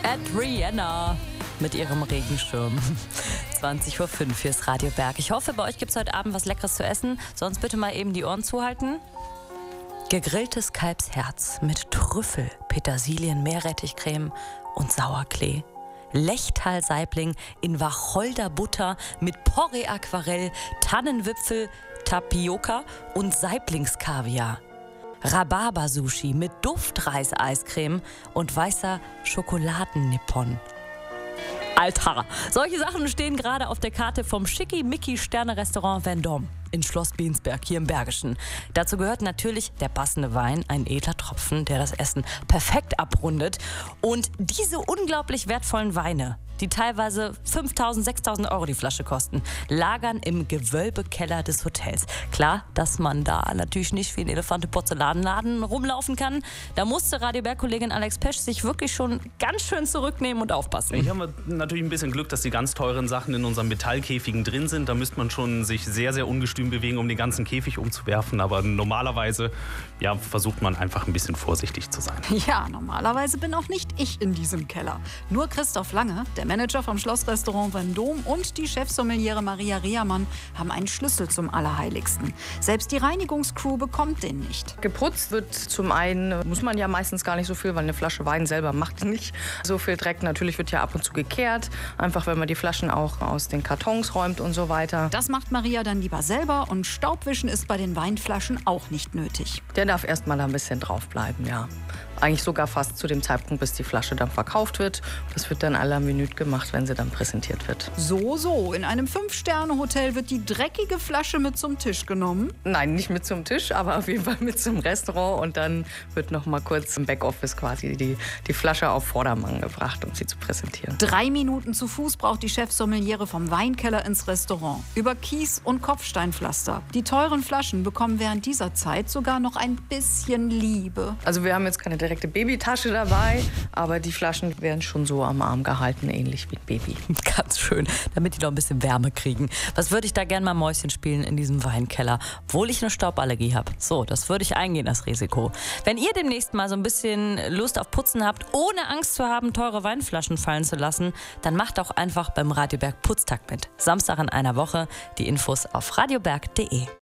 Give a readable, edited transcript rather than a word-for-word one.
Rihanna mit ihrem Regenschirm. 20:05 Uhr, hier ist Radio Berg. Ich hoffe, bei euch gibt es heute Abend was Leckeres zu essen. Sonst bitte mal eben die Ohren zuhalten. Gegrilltes Kalbsherz mit Trüffel, Petersilien, Meerrettichcreme und Sauerklee. Lechtal-Saibling in Wacholderbutter mit Porree-Aquarell, Tannenwipfel, Tapioca und Saiblingskaviar. Rhabarber-Sushi mit Duftreis-Eiscreme und weißer Schokoladennippon. Alter, solche Sachen stehen gerade auf der Karte vom Schickimicki-Sterne-Restaurant Vendôme in Schloss Bensberg hier im Bergischen. Dazu gehört natürlich der passende Wein, ein edler Tropfen, der das Essen perfekt abrundet. Und diese unglaublich wertvollen Weine, die teilweise 5.000, 6.000 Euro die Flasche kosten, lagern im Gewölbekeller des Hotels. Klar, dass man da natürlich nicht wie ein Elefant im Porzellanladen rumlaufen kann. Da musste Radio Berg-Kollegin Alex Pesch sich wirklich schon ganz schön zurücknehmen und aufpassen. Hier haben wir natürlich ein bisschen Glück, dass die ganz teuren Sachen in unseren Metallkäfigen drin sind. Da müsste man schon sich sehr, sehr ungestüm bewegen, um den ganzen Käfig umzuwerfen. Aber normalerweise versucht man einfach ein bisschen vorsichtig zu sein. Ja, normalerweise bin auch nicht ich in diesem Keller. Nur Christoph Lange, der Manager vom Schlossrestaurant Vendôme, und die Chefsommeliere Maria Rehermann haben einen Schlüssel zum Allerheiligsten. Selbst die Reinigungscrew bekommt den nicht. Geputzt wird zum einen, muss man ja meistens gar nicht so viel, weil eine Flasche Wein selber macht nicht so viel Dreck. Natürlich wird ja ab und zu gekehrt, einfach wenn man die Flaschen auch aus den Kartons räumt und so weiter. Das macht Maria dann lieber selber, und Staubwischen ist bei den Weinflaschen auch nicht nötig. Der darf erst mal da ein bisschen draufbleiben, ja. Eigentlich sogar fast zu dem Zeitpunkt, bis die Flasche dann verkauft wird. Das wird dann à la minute gemacht, wenn sie dann präsentiert wird. So. In einem 5-Sterne-Hotel wird die dreckige Flasche mit zum Tisch genommen? Nein, nicht mit zum Tisch, aber auf jeden Fall mit zum Restaurant. Und dann wird noch mal kurz im Backoffice quasi die Flasche auf Vordermann gebracht, um sie zu präsentieren. 3 Minuten zu Fuß braucht die Chefsommeliere vom Weinkeller ins Restaurant. Über Kies und Kopfsteinpflaster. Die teuren Flaschen bekommen während dieser Zeit sogar noch ein bisschen Liebe. Also wir haben jetzt keine direkte Babytasche dabei, aber die Flaschen werden schon so am Arm gehalten, ähnlich wie ein Baby. Ganz schön, damit die noch ein bisschen Wärme kriegen. Was würde ich da gerne mal Mäuschen spielen in diesem Weinkeller, obwohl ich eine Stauballergie habe. So, das würde ich eingehen, das Risiko. Wenn ihr demnächst mal so ein bisschen Lust auf Putzen habt, ohne Angst zu haben, teure Weinflaschen fallen zu lassen, dann macht auch einfach beim Radio Berg Putztag mit. Samstag in einer Woche. Die Infos auf radioberg.de.